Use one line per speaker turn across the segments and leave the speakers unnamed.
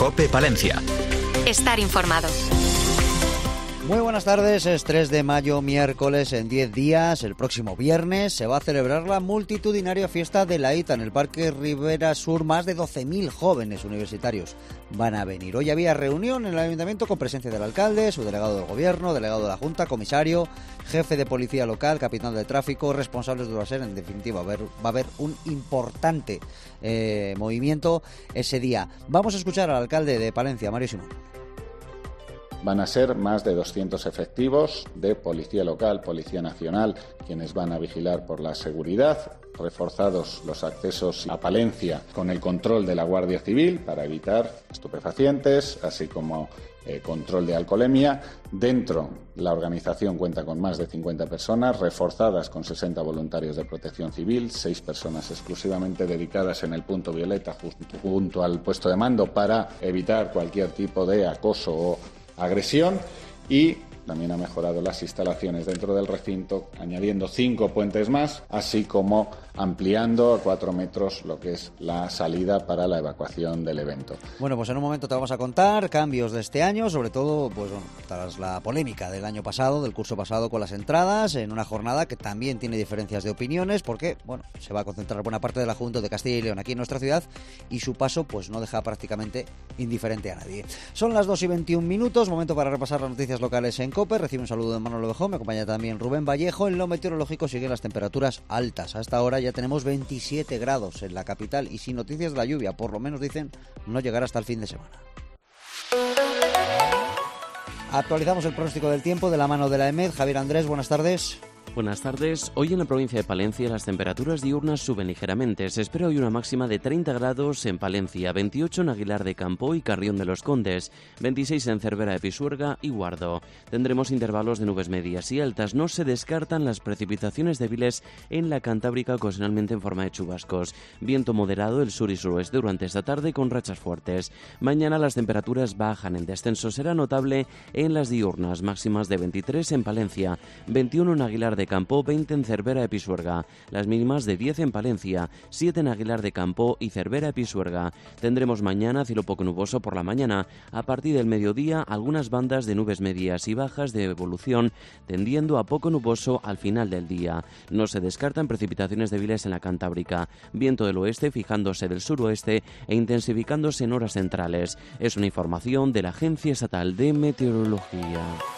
COPE Palencia.
Estar informado.
Muy buenas tardes, es 3 de mayo, miércoles. En 10 días, el próximo viernes, se va a celebrar la multitudinaria fiesta de la ITA en el Parque Ribera Sur. Más de 12.000 jóvenes universitarios van a venir. Hoy había reunión en el Ayuntamiento con presencia del alcalde, su delegado del Gobierno, delegado de la Junta, comisario, jefe de policía local, capitán de tráfico, responsables de UASER. En definitiva, va a haber un importante movimiento ese día. Vamos a escuchar al alcalde de Palencia, Mario Simón.
Van a ser más de 200 efectivos de Policía Local, Policía Nacional, quienes van a vigilar por la seguridad, reforzados los accesos a Palencia con el control de la Guardia Civil para evitar estupefacientes, así como control de alcoholemia. Dentro, la organización cuenta con más de 50 personas, reforzadas con 60 voluntarios de protección civil, 6 personas exclusivamente dedicadas en el punto violeta junto al puesto de mando para evitar cualquier tipo de acoso o agresión, y también ha mejorado las instalaciones dentro del recinto, añadiendo 5 puentes más, así como ampliando a 4 metros lo que es la salida para la evacuación del evento.
Bueno, pues en un momento te vamos a contar cambios de este año, sobre todo pues tras la polémica del año pasado, del curso pasado con las entradas, en una jornada que también tiene diferencias de opiniones, porque se va a concentrar buena parte de la Junta de Castilla y León aquí en nuestra ciudad, y su paso pues no deja prácticamente indiferente a nadie. Son las 2:21, momento para repasar las noticias locales en COPE. Recibe un saludo de Manolo Bejón, me acompaña también Rubén Vallejo. En lo meteorológico siguen las temperaturas altas. A esta hora ya tenemos 27 grados en la capital y sin noticias de la lluvia, por lo menos dicen no llegará hasta el fin de semana. Actualizamos el pronóstico del tiempo de la mano de la EMED. Javier Andrés, buenas tardes.
Buenas tardes. Hoy en la provincia de Palencia las temperaturas diurnas suben ligeramente. Se espera hoy una máxima de 30 grados en Palencia, 28 en Aguilar de Campo y Carrión de los Condes, 26 en Cervera de Pisuerga y Guardo. Tendremos intervalos de nubes medias y altas. No se descartan las precipitaciones débiles en la Cantábrica, ocasionalmente en forma de chubascos. Viento moderado del sur y suroeste durante esta tarde con rachas fuertes. Mañana las temperaturas bajan. El descenso será notable en las diurnas, máximas de 23 en Palencia, 21 en Aguilar de Campo, 20 en Cervera de Pisuerga, las mínimas de 10 en Palencia, 7 en Aguilar de Campo y Cervera de Pisuerga. Tendremos mañana cielo poco nuboso por la mañana. A partir del mediodía, algunas bandas de nubes medias y bajas de evolución, tendiendo a poco nuboso al final del día. No se descartan precipitaciones débiles en la Cantábrica. Viento del oeste fijándose del suroeste e intensificándose en horas centrales. Es una información de la Agencia Estatal de Meteorología.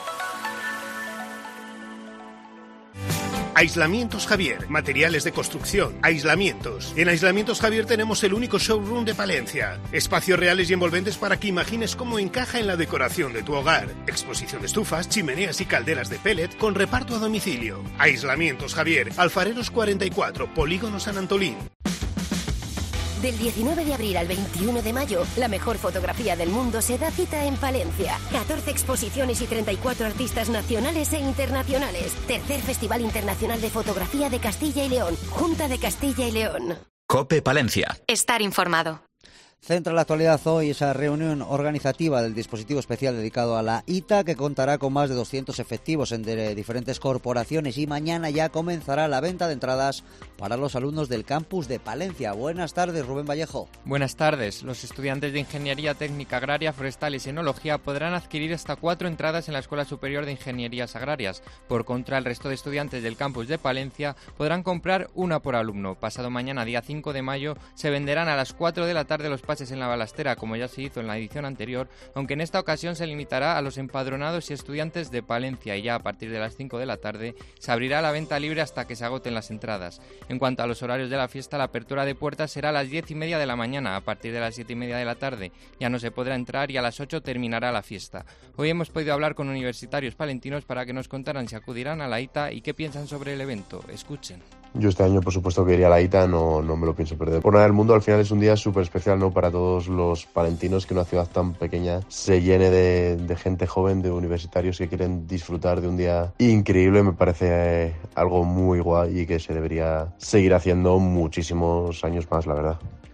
Aislamientos Javier, materiales de construcción, aislamientos. En Aislamientos Javier tenemos el único showroom de Palencia. Espacios reales y envolventes para que imagines cómo encaja en la decoración de tu hogar. Exposición de estufas, chimeneas y calderas de pellet con reparto a domicilio. Aislamientos Javier, Alfareros 44, Polígono San Antolín.
Del 19 de abril al 21 de mayo, la mejor fotografía del mundo se da cita en Palencia. 14 exposiciones y 34 artistas nacionales e internacionales. Tercer Festival Internacional de Fotografía de Castilla y León. Junta de Castilla y León.
COPE Palencia.
Estar informado.
Centra la actualidad hoy esa reunión organizativa del dispositivo especial dedicado a la ITA, que contará con más de 200 efectivos entre diferentes corporaciones, y mañana ya comenzará la venta de entradas para los alumnos del campus de Palencia. Buenas tardes, Rubén Vallejo.
Buenas tardes. Los estudiantes de Ingeniería Técnica Agraria, Forestal y Sinología podrán adquirir hasta 4 entradas en la Escuela Superior de Ingenierías Agrarias. Por contra, el resto de estudiantes del campus de Palencia podrán comprar una por alumno. Pasado mañana, día 5 de mayo, se venderán a las 4 de la tarde los pases en la balastera, como ya se hizo en la edición anterior, aunque en esta ocasión se limitará a los empadronados y estudiantes de Palencia, y ya a partir de las 5 de la tarde se abrirá la venta libre hasta que se agoten las entradas. En cuanto a los horarios de la fiesta, la apertura de puertas será a las 10:30 de la mañana. A partir de las 7:30 de la tarde ya no se podrá entrar y a las 8 terminará la fiesta. Hoy hemos podido hablar con universitarios palentinos para que nos contaran si acudirán a la ITA y qué piensan sobre el evento. Escuchen.
Yo este año, por supuesto, que iría a la ITA, no me lo pienso perder. Por nada del mundo, al final es un día súper especial, ¿no?, para todos los palentinos, que una ciudad tan pequeña se llene de gente joven, de universitarios que quieren disfrutar de un día increíble. Me parece algo muy guay y que se debería seguir haciendo muchísimos años más, la verdad.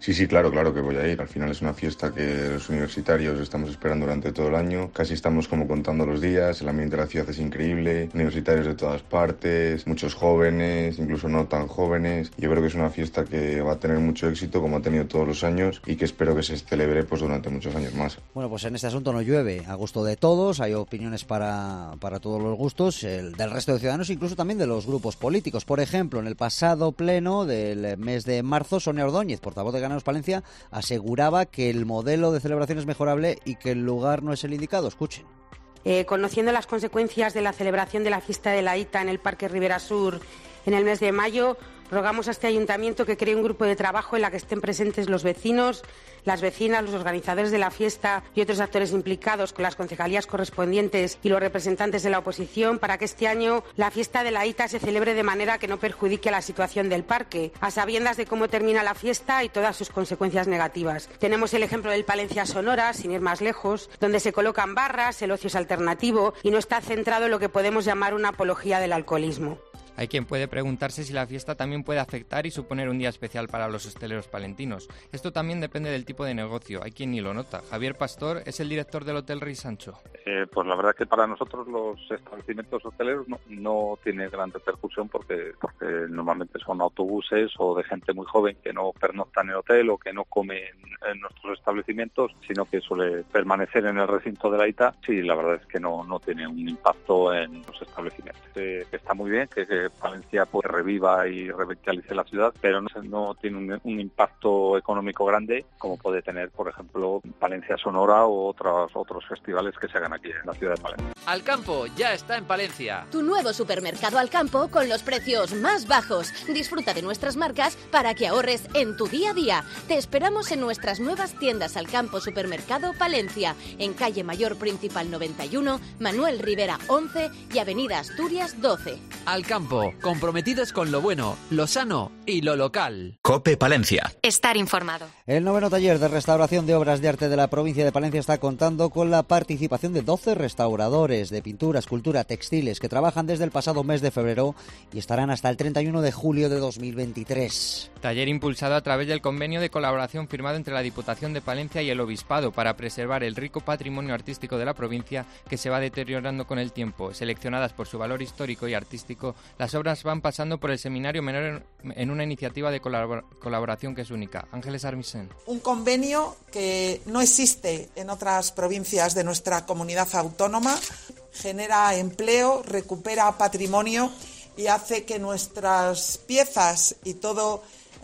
Sí, claro que voy a ir. Al final es una fiesta que los universitarios estamos esperando durante todo el año. Casi estamos como contando los días. El ambiente de la ciudad es increíble. Universitarios de todas partes, muchos jóvenes, incluso no tan jóvenes. Yo creo que es una fiesta que va a tener mucho éxito, como ha tenido todos los años, y que espero que se celebre pues durante muchos años más.
Bueno, pues en este asunto no llueve. A gusto de todos, hay opiniones para todos los gustos, del resto de ciudadanos, incluso también de los grupos políticos. Por ejemplo, en el pasado pleno del mes de marzo, Sonia Ordóñez, portavoz de Ganaos Palencia, aseguraba que el modelo de celebración es mejorable y que el lugar no es el indicado. Escuchen.
Conociendo las consecuencias de la celebración de la fiesta de la Ita en el Parque Ribera Sur en el mes de mayo, rogamos a este ayuntamiento que cree un grupo de trabajo en la que estén presentes los vecinos, las vecinas, los organizadores de la fiesta y otros actores implicados con las concejalías correspondientes y los representantes de la oposición para que este año la fiesta de la Ita se celebre de manera que no perjudique la situación del parque, a sabiendas de cómo termina la fiesta y todas sus consecuencias negativas. Tenemos el ejemplo del Palencia Sonora, sin ir más lejos, donde se colocan barras, el ocio es alternativo y no está centrado en lo que podemos llamar una apología del alcoholismo.
Hay quien puede preguntarse si la fiesta también puede afectar y suponer un día especial para los hosteleros palentinos. Esto también depende del tipo de negocio, hay quien ni lo nota. Javier Pastor es el director del Hotel Rey Sancho.
Pues la verdad que para nosotros los establecimientos hoteleros no tiene gran repercusión porque normalmente son autobuses o de gente muy joven que no pernocta en el hotel o que no come en nuestros establecimientos, sino que suele permanecer en el recinto de la Ita. Sí, la verdad es que no tiene un impacto en los establecimientos. Está muy bien que Palencia pues reviva y revitalice la ciudad, pero no tiene un impacto económico grande como puede tener, por ejemplo, Palencia Sonora o otros festivales que se hagan aquí en la ciudad de Palencia.
Alcampo ya está en Palencia.
Tu nuevo supermercado Alcampo con los precios más bajos. Disfruta de nuestras marcas para que ahorres en tu día a día. Te esperamos en nuestras nuevas tiendas Alcampo Supermercado Palencia, en calle Mayor Principal 91, Manuel Rivera 11 y avenida Asturias 12.
Alcampo, comprometidos con lo bueno, lo sano y lo local.
COPE Palencia. Estar informado.
El 9º taller de restauración de obras de arte de la provincia de Palencia está contando con la participación de 12 restauradores de pintura, escultura, textiles que trabajan desde el pasado mes de febrero y estarán hasta el 31 de julio de 2023.
Taller impulsado a través del convenio de colaboración firmado entre la Diputación de Palencia y el Obispado para preservar el rico patrimonio artístico de la provincia que se va deteriorando con el tiempo. Seleccionadas por su valor histórico y artístico, las obras van pasando por el Seminario Menor en una iniciativa de colaboración que es única. Ángeles Armisen.
Un convenio que no existe en otras provincias de nuestra comunidad autónoma, genera empleo, recupera patrimonio y hace que nuestras piezas y todos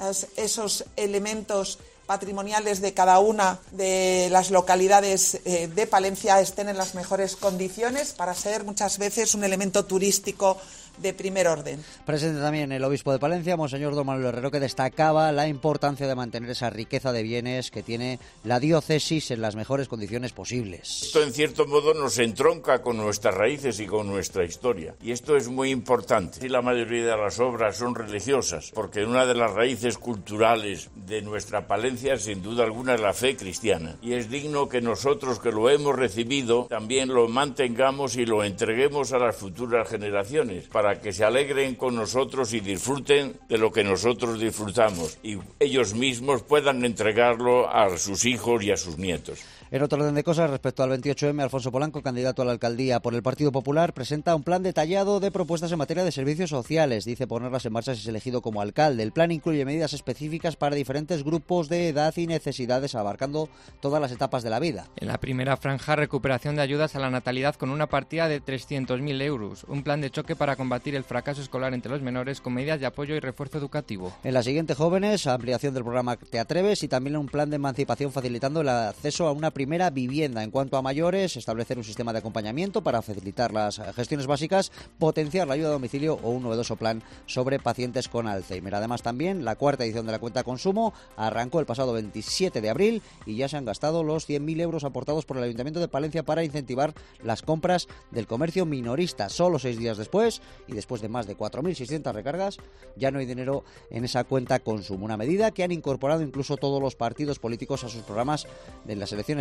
esos elementos patrimoniales de cada una de las localidades de Palencia estén en las mejores condiciones para ser muchas veces un elemento turístico de primer orden.
Presente también el obispo de Palencia, Monseñor Don Manuel Herrero, que destacaba la importancia de mantener esa riqueza de bienes que tiene la diócesis en las mejores condiciones posibles.
Esto en cierto modo nos entronca con nuestras raíces y con nuestra historia, y esto es muy importante. Y la mayoría de las obras son religiosas, porque una de las raíces culturales de nuestra Palencia sin duda alguna es la fe cristiana, y es digno que nosotros que lo hemos recibido también lo mantengamos y lo entreguemos a las futuras generaciones para que se alegren con nosotros y disfruten de lo que nosotros disfrutamos y ellos mismos puedan entregarlo a sus hijos y a sus nietos.
En otro orden de cosas, respecto al 28M, Alfonso Polanco, candidato a la alcaldía por el Partido Popular, presenta un plan detallado de propuestas en materia de servicios sociales. Dice ponerlas en marcha si es elegido como alcalde. El plan incluye medidas específicas para diferentes grupos de edad y necesidades, abarcando todas las etapas de la vida.
En la primera franja, recuperación de ayudas a la natalidad con una partida de 300.000 euros. Un plan de choque para combatir el fracaso escolar entre los menores con medidas de apoyo y refuerzo educativo.
En la siguiente, jóvenes, ampliación del programa Te Atreves y también un plan de emancipación facilitando el acceso a una primera vivienda. En cuanto a mayores, establecer un sistema de acompañamiento para facilitar las gestiones básicas, potenciar la ayuda a domicilio o un novedoso plan sobre pacientes con Alzheimer. Además, también la cuarta edición de la cuenta consumo arrancó el pasado 27 de abril y ya se han gastado los 100.000 euros aportados por el Ayuntamiento de Palencia para incentivar las compras del comercio minorista. Solo 6 días después y después de más de 4.600 recargas, ya no hay dinero en esa cuenta consumo. Una medida que han incorporado incluso todos los partidos políticos a sus programas en las elecciones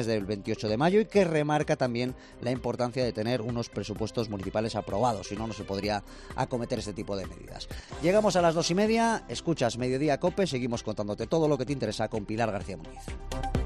del 28 de mayo y que remarca también la importancia de tener unos presupuestos municipales aprobados, si no, no se podría acometer este tipo de medidas. Llegamos a las 2:30, escuchas Mediodía COPE, seguimos contándote todo lo que te interesa con Pilar García Muñiz.